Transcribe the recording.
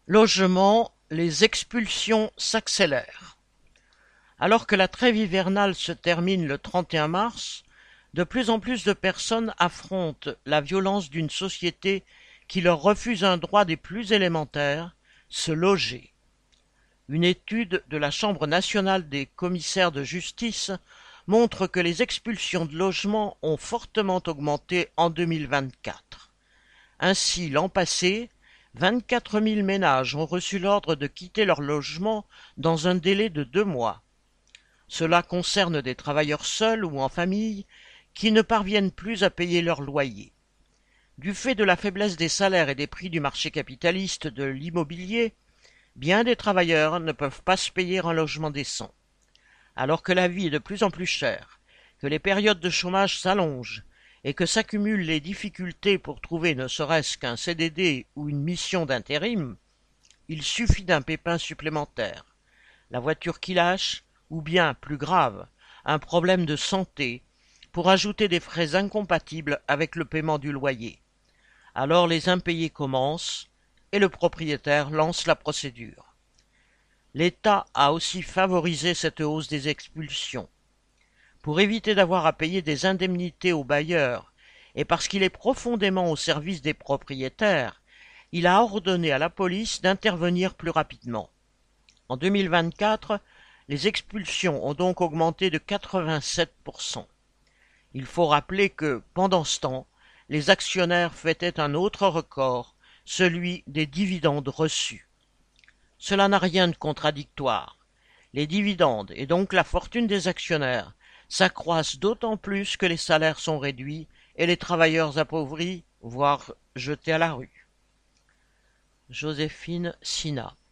Logement, les expulsions s'accélèrent. Alors que la trêve hivernale se termine le 31 mars, de plus en plus de personnes affrontent la violence d'une société qui leur refuse un droit des plus élémentaires, se loger. Une étude de la Chambre nationale des commissaires de justice montre que les expulsions de logements ont fortement augmenté en 2024. Ainsi, l'an passé, 24 000 ménages ont reçu l'ordre de quitter leur logement dans un délai de 2 mois. Cela concerne des travailleurs seuls ou en famille qui ne parviennent plus à payer leur loyer. Du fait de la faiblesse des salaires et des prix du marché capitaliste de l'immobilier, bien des travailleurs ne peuvent pas se payer un logement décent. Alors que la vie est de plus en plus chère, que les périodes de chômage s'allongent et que s'accumulent les difficultés pour trouver ne serait-ce qu'un CDD ou une mission d'intérim, il suffit d'un pépin supplémentaire, la voiture qui lâche, ou bien, plus grave, un problème de santé, pour ajouter des frais incompatibles avec le paiement du loyer. Alors les impayés commencent, et le propriétaire lance la procédure. L'État a aussi favorisé cette hausse des expulsions. Pour éviter d'avoir à payer des indemnités aux bailleurs, et parce qu'il est profondément au service des propriétaires, il a ordonné à la police d'intervenir plus rapidement. En 2024, les expulsions ont donc augmenté de 87%. Il faut rappeler que, pendant ce temps, les actionnaires fêtaient un autre record, celui des dividendes reçus. Cela n'a rien de contradictoire. Les dividendes, et donc la fortune des actionnaires, s'accroissent d'autant plus que les salaires sont réduits et les travailleurs appauvris, voire jetés à la rue. Joséphine Sina.